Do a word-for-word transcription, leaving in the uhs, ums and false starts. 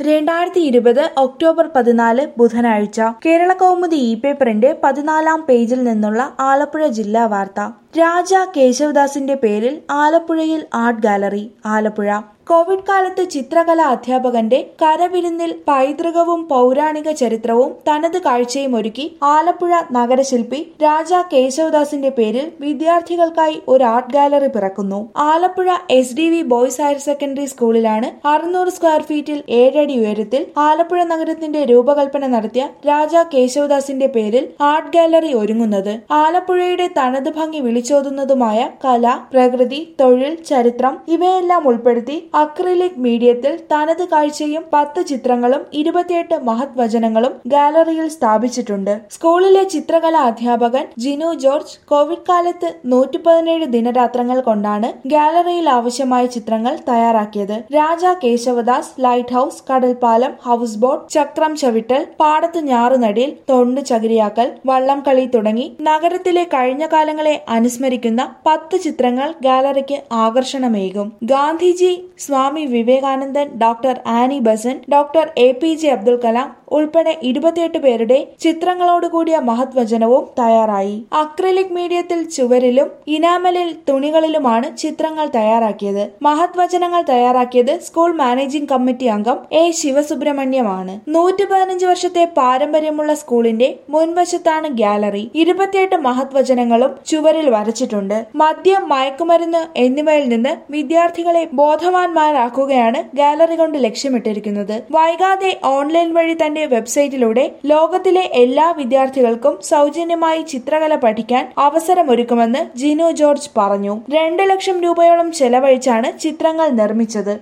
രണ്ടായിരത്തി ഇരുപത് ഒക്ടോബർ പതിനാല് ബുധനാഴ്ച കേരള കൗമുദി ഇ പേപ്പറിന്റെ പതിനാലാം പേജിൽ നിന്നുള്ള ആലപ്പുഴ ജില്ലാ വാർത്ത. രാജ കേശവദാസിന്റെ പേരിൽ ആലപ്പുഴയിൽ ആർട്ട് ഗാലറി. ആലപ്പുഴ കോവിഡ് കാലത്ത് ചിത്രകലാ അധ്യാപകന്റെ കരവിരുന്നിൽ പൈതൃകവും പൗരാണിക ചരിത്രവും തനത് കാഴ്ചയും ഒരുക്കി ആലപ്പുഴ നഗരശില്പി രാജ കേശവദാസിന്റെ പേരിൽ വിദ്യാർത്ഥികൾക്കായി ഒരു ആർട്ട് ഗാലറി പിറക്കുന്നു. Alappuzha S D V boys higher secondary സ്കൂളിലാണ് അറുന്നൂറ് സ്ക്വയർ ഫീറ്റിൽ ഏഴടി ഉയരത്തിൽ ആലപ്പുഴ നഗരത്തിന്റെ രൂപകൽപ്പന നടത്തിയ രാജ കേശവദാസിന്റെ പേരിൽ ആർട്ട് ഗാലറി ഒരുങ്ങുന്നത്. ആലപ്പുഴയുടെ തനത് ഭംഗി വിളിച്ചോതുന്നതുമായ കല, പ്രകൃതി, തൊഴിൽ, ചരിത്രം ഇവയെല്ലാം ഉൾപ്പെടുത്തി അക്രിലിക് മീഡിയത്തിൽ തനത് കാഴ്ചയും പത്ത് ചിത്രങ്ങളും ഇരുപത്തിയെട്ട് മഹത് വചനങ്ങളും ഗാലറിയിൽ സ്ഥാപിച്ചിട്ടുണ്ട്. സ്കൂളിലെ ചിത്രകലാ അധ്യാപകൻ ജിനു ജോർജ് കോവിഡ് കാലത്ത് നൂറ്റി പതിനേഴ് ദിനരാത്രങ്ങൾ കൊണ്ടാണ് ഗാലറിയിൽ ആവശ്യമായ ചിത്രങ്ങൾ തയ്യാറാക്കിയത്. രാജ കേശവദാസ്, ലൈറ്റ് ഹൌസ്, കടൽപ്പാലം, ഹൌസ് ബോട്ട്, ചക്രം ചവിട്ടൽ, പാടത്ത് ഞാറുനടിൽ, തൊണ്ട് ചകിരിയാക്കൽ, വള്ളംകളി തുടങ്ങി നഗരത്തിലെ കഴിഞ്ഞ കാലങ്ങളെ അനുസ്മരിക്കുന്ന പത്ത് ചിത്രങ്ങൾ ഗാലറിക്ക് ആകർഷണമേകും. Gandhiji, Swami Vivekanandan, doctor Annie Besant, doctor A P J Abdul Kalam ഉൾപ്പെടെ ഇരുപത്തിയെട്ട് പേരുടെ ചിത്രങ്ങളോടുകൂടിയ മഹത് വചനവും തയ്യാറായി. അക്രിലിക് മീഡിയത്തിൽ ചുവരിലും ഇനാമലിൽ തുണികളിലുമാണ് ചിത്രങ്ങൾ തയ്യാറാക്കിയത്. മഹത് വചനങ്ങൾ തയ്യാറാക്കിയത് സ്കൂൾ മാനേജിംഗ് കമ്മിറ്റി അംഗം എ ശിവസുബ്രഹ്മണ്യമാണ്. നൂറ്റി പതിനഞ്ച് വർഷത്തെ പാരമ്പര്യമുള്ള സ്കൂളിന്റെ മുൻവശത്താണ് ഗാലറി. ഇരുപത്തിയെട്ട് മഹത് വചനങ്ങളും ചുവരിൽ വരച്ചിട്ടുണ്ട്. മദ്യം, മയക്കുമരുന്ന് എന്നിവയിൽ നിന്ന് വിദ്യാർത്ഥികളെ ബോധവാന്മാരാക്കുകയാണ് ഗാലറി കൊണ്ട് ലക്ഷ്യമിട്ടിരിക്കുന്നത്. വൈകാതെ ഓൺലൈൻ വഴി തന്നെ വെബ്സൈറ്റിലൂടെ ലോകത്തിലെ എല്ലാ വിദ്യാർത്ഥികൾക്കും സൗജന്യമായി ചിത്രകല പഠിക്കാൻ അവസരമൊരുക്കുമെന്ന് ജിനു ജോർജ് പറഞ്ഞു. രണ്ട് ലക്ഷം രൂപയോളം ചെലവഴിച്ചാണ് ചിത്രങ്ങൾ നിർമ്മിച്ചത്.